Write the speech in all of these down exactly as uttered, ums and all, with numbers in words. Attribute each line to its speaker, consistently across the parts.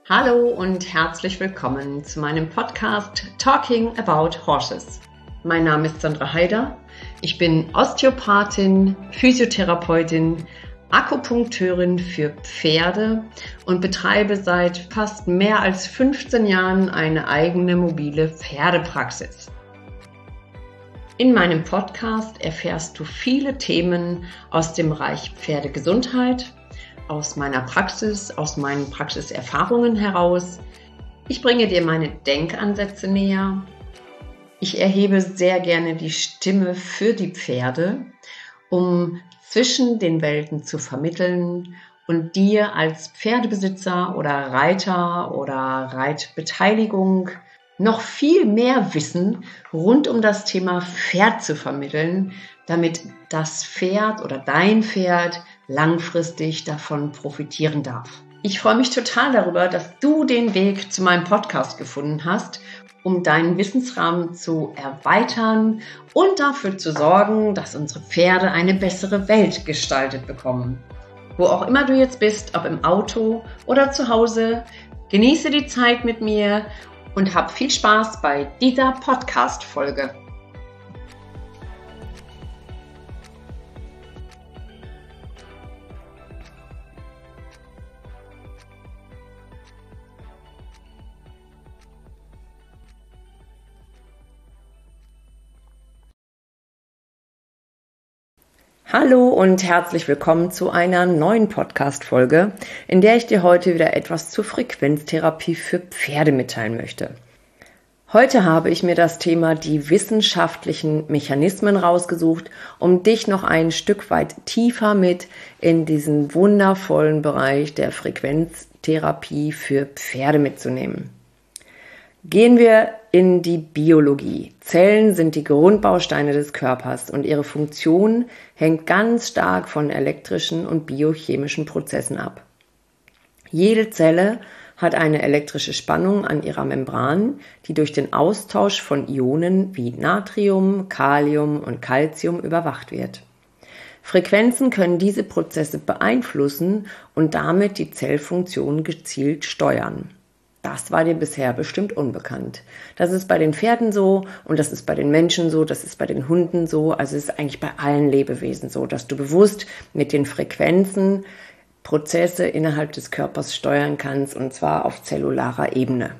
Speaker 1: Hallo und herzlich willkommen zu meinem Podcast Talking About Horses. Mein Name ist Sandra Haider. Ich bin Osteopathin, Physiotherapeutin, Akupunkteurin für Pferde und betreibe seit fast mehr als fünfzehn Jahren eine eigene mobile Pferdepraxis. In meinem Podcast erfährst du viele Themen aus dem Bereich Pferdegesundheit, aus meiner Praxis, aus meinen Praxiserfahrungen heraus. Ich bringe dir meine Denkansätze näher. Ich erhebe sehr gerne die Stimme für die Pferde, um zwischen den Welten zu vermitteln und dir als Pferdebesitzer oder Reiter oder Reitbeteiligung noch viel mehr Wissen rund um das Thema Pferd zu vermitteln, damit das Pferd oder dein Pferd langfristig davon profitieren darf. Ich freue mich total darüber, dass du den Weg zu meinem Podcast gefunden hast, um deinen Wissensrahmen zu erweitern und dafür zu sorgen, dass unsere Pferde eine bessere Welt gestaltet bekommen. Wo auch immer du jetzt bist, ob im Auto oder zu Hause, genieße die Zeit mit mir und hab viel Spaß bei dieser Podcast-Folge. Hallo und herzlich willkommen zu einer neuen Podcast-Folge, in der ich dir heute wieder etwas zur Frequenztherapie für Pferde mitteilen möchte. Heute habe ich mir das Thema die wissenschaftlichen Mechanismen rausgesucht, um dich noch ein Stück weit tiefer mit in diesen wundervollen Bereich der Frequenztherapie für Pferde mitzunehmen. Gehen wir in die Biologie. Zellen sind die Grundbausteine des Körpers und ihre Funktion hängt ganz stark von elektrischen und biochemischen Prozessen ab. Jede Zelle hat eine elektrische Spannung an ihrer Membran, die durch den Austausch von Ionen wie Natrium, Kalium und Calcium überwacht wird. Frequenzen können diese Prozesse beeinflussen und damit die Zellfunktion gezielt steuern. Das war dir bisher bestimmt unbekannt. Das ist bei den Pferden so und das ist bei den Menschen so, das ist bei den Hunden so, also es ist eigentlich bei allen Lebewesen so, dass du bewusst mit den Frequenzen Prozesse innerhalb des Körpers steuern kannst und zwar auf zellularer Ebene.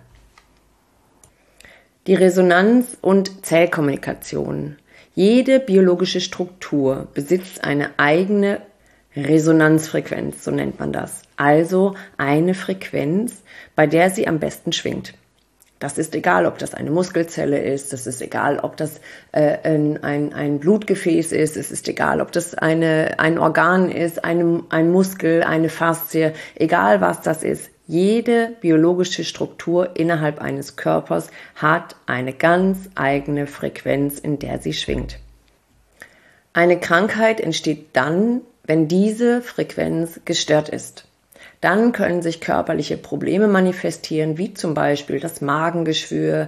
Speaker 1: Die Resonanz und Zellkommunikation. Jede biologische Struktur besitzt eine eigene Resonanzfrequenz, so nennt man das. Also eine Frequenz, bei der sie am besten schwingt. Das ist egal, ob das eine Muskelzelle ist, das ist egal, ob das äh, ein, ein, ein Blutgefäß ist, es ist egal, ob das eine, ein Organ ist, eine, ein Muskel, eine Faszie, egal was das ist. Jede biologische Struktur innerhalb eines Körpers hat eine ganz eigene Frequenz, in der sie schwingt. Eine Krankheit entsteht dann, wenn diese Frequenz gestört ist. Dann können sich körperliche Probleme manifestieren, wie zum Beispiel das Magengeschwür,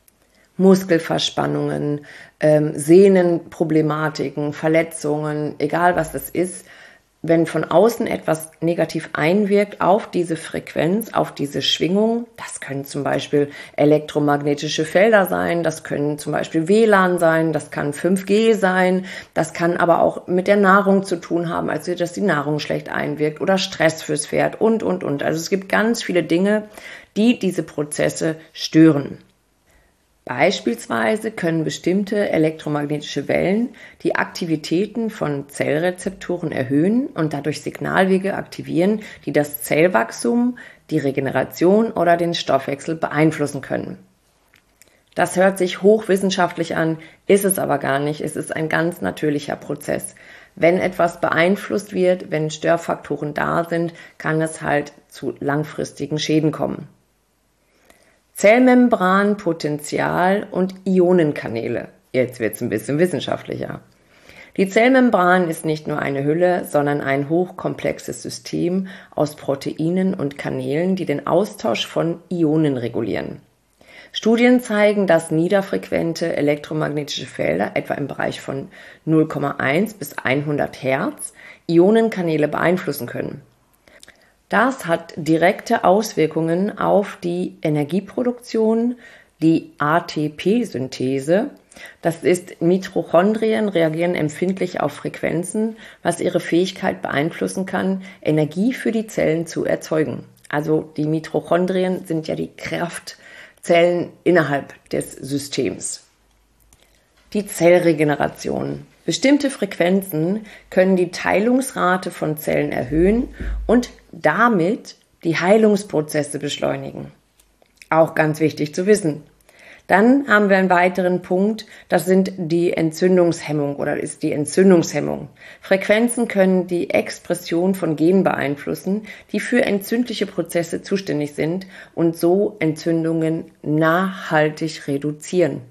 Speaker 1: Muskelverspannungen, ähm, Sehnenproblematiken, Verletzungen, egal was das ist. Wenn von außen etwas negativ einwirkt auf diese Frequenz, auf diese Schwingung, das können zum Beispiel elektromagnetische Felder sein, das können zum Beispiel W L A N sein, das kann fünf G sein, das kann aber auch mit der Nahrung zu tun haben, also dass die Nahrung schlecht einwirkt oder Stress fürs Pferd und, und, und. Also es gibt ganz viele Dinge, die diese Prozesse stören. Beispielsweise können bestimmte elektromagnetische Wellen die Aktivitäten von Zellrezeptoren erhöhen und dadurch Signalwege aktivieren, die das Zellwachstum, die Regeneration oder den Stoffwechsel beeinflussen können. Das hört sich hochwissenschaftlich an, ist es aber gar nicht. Es ist ein ganz natürlicher Prozess. Wenn etwas beeinflusst wird, wenn Störfaktoren da sind, kann es halt zu langfristigen Schäden kommen. Zellmembran, Potential und Ionenkanäle. Jetzt wird es ein bisschen wissenschaftlicher. Die Zellmembran ist nicht nur eine Hülle, sondern ein hochkomplexes System aus Proteinen und Kanälen, die den Austausch von Ionen regulieren. Studien zeigen, dass niederfrequente elektromagnetische Felder, etwa im Bereich von null Komma eins bis hundert Hertz, Ionenkanäle beeinflussen können. Das hat direkte Auswirkungen auf die Energieproduktion, die A T P-Synthese. Das ist, Mitochondrien reagieren empfindlich auf Frequenzen, was ihre Fähigkeit beeinflussen kann, Energie für die Zellen zu erzeugen. Also die Mitochondrien sind ja die Kraftzellen innerhalb des Systems. Die Zellregeneration. Bestimmte Frequenzen können die Teilungsrate von Zellen erhöhen und damit die Heilungsprozesse beschleunigen. Auch ganz wichtig zu wissen. Dann haben wir einen weiteren Punkt, das sind die Entzündungshemmung oder ist die Entzündungshemmung. Frequenzen können die Expression von Genen beeinflussen, die für entzündliche Prozesse zuständig sind und so Entzündungen nachhaltig reduzieren.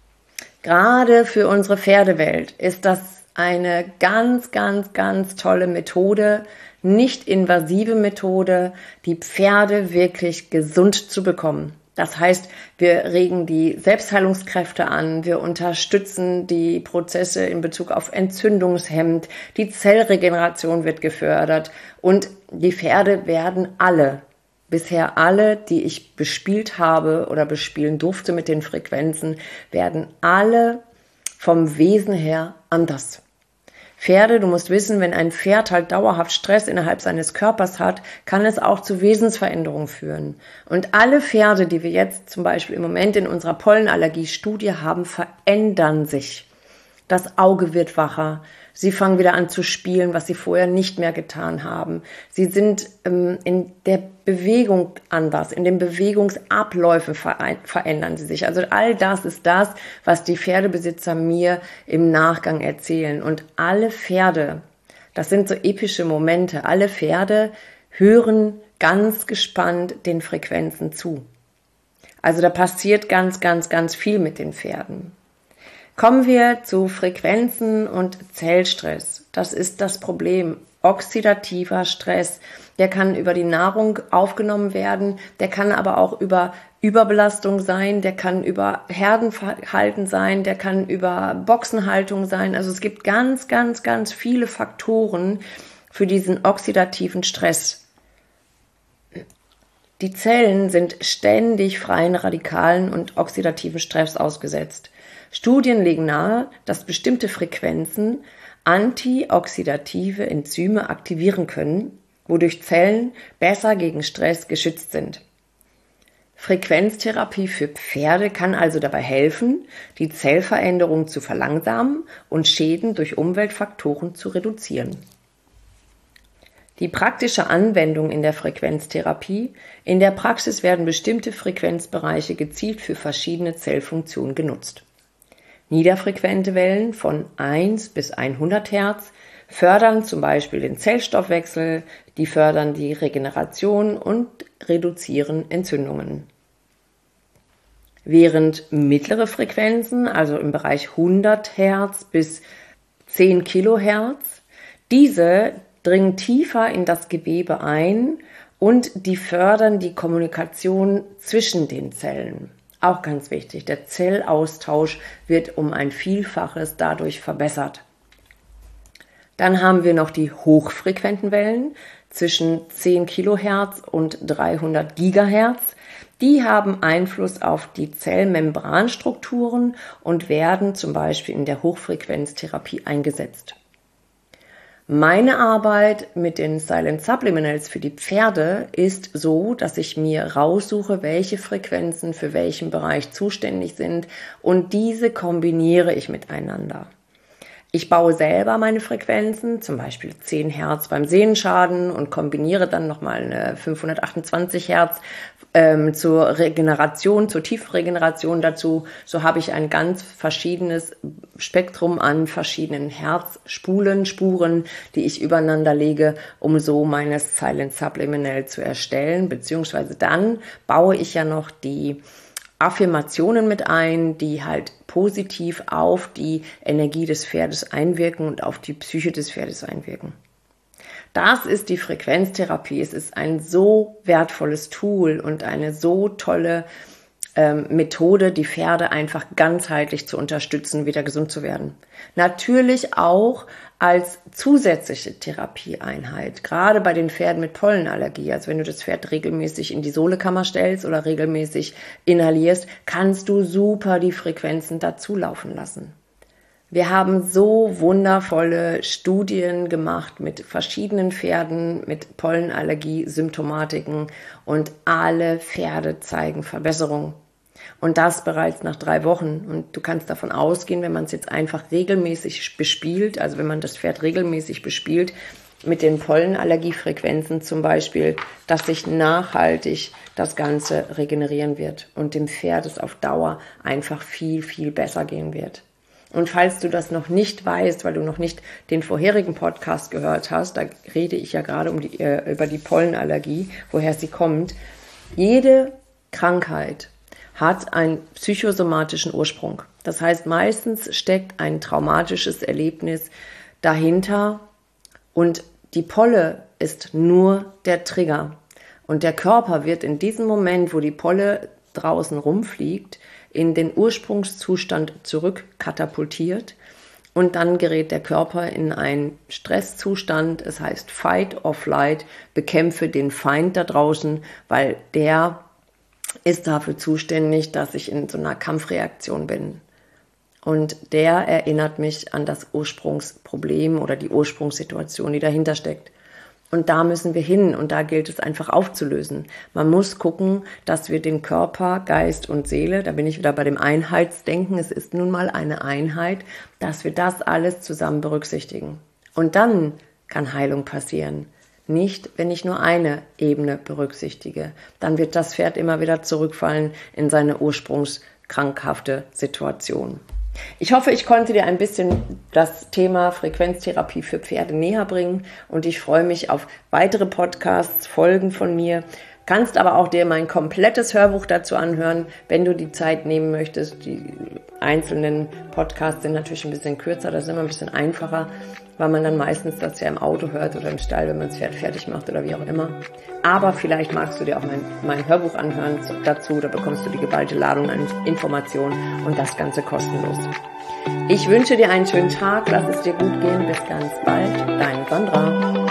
Speaker 1: Gerade für unsere Pferdewelt ist das eine ganz, ganz, ganz tolle Methode, nicht invasive Methode, die Pferde wirklich gesund zu bekommen. Das heißt, wir regen die Selbstheilungskräfte an, wir unterstützen die Prozesse in Bezug auf Entzündungshemmend, die Zellregeneration wird gefördert und die Pferde werden alle, bisher alle, die ich bespielt habe oder bespielen durfte mit den Frequenzen, werden alle vom Wesen her anders. Pferde, du musst wissen, wenn ein Pferd halt dauerhaft Stress innerhalb seines Körpers hat, kann es auch zu Wesensveränderungen führen. Und alle Pferde, die wir jetzt zum Beispiel im Moment in unserer Pollenallergie-Studie haben, verändern sich. Das Auge wird wacher. Sie fangen wieder an zu spielen, was sie vorher nicht mehr getan haben. Sie sind ähm, in der Bewegung anders, in den Bewegungsabläufen verändern sie sich. Also all das ist das, was die Pferdebesitzer mir im Nachgang erzählen. Und alle Pferde, das sind so epische Momente, alle Pferde hören ganz gespannt den Frequenzen zu. Also da passiert ganz, ganz, ganz viel mit den Pferden. Kommen wir zu Frequenzen und Zellstress. Das ist das Problem. Oxidativer Stress, der kann über die Nahrung aufgenommen werden, der kann aber auch über Überbelastung sein, der kann über Herdenverhalten sein, der kann über Boxenhaltung sein. Also es gibt ganz, ganz, ganz viele Faktoren für diesen oxidativen Stress. Die Zellen sind ständig freien Radikalen und oxidativen Stress ausgesetzt. Studien legen nahe, dass bestimmte Frequenzen antioxidative Enzyme aktivieren können, wodurch Zellen besser gegen Stress geschützt sind. Frequenztherapie für Pferde kann also dabei helfen, die Zellveränderung zu verlangsamen und Schäden durch Umweltfaktoren zu reduzieren. Die praktische Anwendung in der Frequenztherapie: In der Praxis werden bestimmte Frequenzbereiche gezielt für verschiedene Zellfunktionen genutzt. Niederfrequente Wellen von eins bis hundert Hertz fördern zum Beispiel den Zellstoffwechsel, die fördern die Regeneration und reduzieren Entzündungen. Während mittlere Frequenzen, also im Bereich hundert Hertz bis zehn Kilohertz, diese dringen tiefer in das Gewebe ein und die fördern die Kommunikation zwischen den Zellen. Auch ganz wichtig, der Zellaustausch wird um ein Vielfaches dadurch verbessert. Dann haben wir noch die hochfrequenten Wellen zwischen zehn Kilohertz und dreihundert Gigahertz. Die haben Einfluss auf die Zellmembranstrukturen und werden zum Beispiel in der Hochfrequenztherapie eingesetzt. Meine Arbeit mit den Silent Subliminals für die Pferde ist so, dass ich mir raussuche, welche Frequenzen für welchen Bereich zuständig sind und diese kombiniere ich miteinander. Ich baue selber meine Frequenzen, zum Beispiel zehn Hertz beim Sehnenschaden und kombiniere dann nochmal eine fünfhundertachtundzwanzig Hertz ähm, zur Regeneration, zur Tiefregeneration dazu. So habe ich ein ganz verschiedenes Spektrum an verschiedenen Herzspulen, Spuren, die ich übereinander lege, um so meine Silent Subliminal zu erstellen. Beziehungsweise dann baue ich ja noch die Affirmationen mit ein, die halt positiv auf die Energie des Pferdes einwirken und auf die Psyche des Pferdes einwirken. Das ist die Frequenztherapie. Es ist ein so wertvolles Tool und eine so tolle ähm, Methode, die Pferde einfach ganzheitlich zu unterstützen, wieder gesund zu werden. Natürlich auch als zusätzliche Therapieeinheit, gerade bei den Pferden mit Pollenallergie. Also wenn du das Pferd regelmäßig in die Sohlekammer stellst oder regelmäßig inhalierst, kannst du super die Frequenzen dazu laufen lassen. Wir haben so wundervolle Studien gemacht mit verschiedenen Pferden, mit Pollenallergie-Symptomatiken und alle Pferde zeigen Verbesserung. Und das bereits nach drei Wochen. Und du kannst davon ausgehen, wenn man es jetzt einfach regelmäßig bespielt, also wenn man das Pferd regelmäßig bespielt, mit den Pollenallergiefrequenzen zum Beispiel, dass sich nachhaltig das Ganze regenerieren wird und dem Pferd es auf Dauer einfach viel, viel besser gehen wird. Und falls du das noch nicht weißt, weil du noch nicht den vorherigen Podcast gehört hast, da rede ich ja gerade um die, äh, über die Pollenallergie, woher sie kommt. Jede Krankheit hat einen psychosomatischen Ursprung. Das heißt, meistens steckt ein traumatisches Erlebnis dahinter und die Polle ist nur der Trigger. Und der Körper wird in diesem Moment, wo die Polle draußen rumfliegt, in den Ursprungszustand zurückkatapultiert und dann gerät der Körper in einen Stresszustand. Es heißt Fight or Flight, bekämpfe den Feind da draußen, weil der ist dafür zuständig, dass ich in so einer Kampfreaktion bin. Und der erinnert mich an das Ursprungsproblem oder die Ursprungssituation, die dahinter steckt. Und da müssen wir hin und da gilt es einfach aufzulösen. Man muss gucken, dass wir den Körper, Geist und Seele, da bin ich wieder bei dem Einheitsdenken, es ist nun mal eine Einheit, dass wir das alles zusammen berücksichtigen. Und dann kann Heilung passieren. Nicht, wenn ich nur eine Ebene berücksichtige. Dann wird das Pferd immer wieder zurückfallen in seine ursprungskrankhafte Situation. Ich hoffe, ich konnte dir ein bisschen das Thema Frequenztherapie für Pferde näher bringen und ich freue mich auf weitere Podcasts, Folgen von mir. Kannst aber auch dir mein komplettes Hörbuch dazu anhören, wenn du die Zeit nehmen möchtest. Die einzelnen Podcasts sind natürlich ein bisschen kürzer, das ist immer ein bisschen einfacher, weil man dann meistens das ja im Auto hört oder im Stall, wenn man das Pferd fertig macht oder wie auch immer. Aber vielleicht magst du dir auch mein, mein Hörbuch anhören dazu, da bekommst du die geballte Ladung an Informationen und das Ganze kostenlos. Ich wünsche dir einen schönen Tag, lass es dir gut gehen, bis ganz bald, deine Sandra.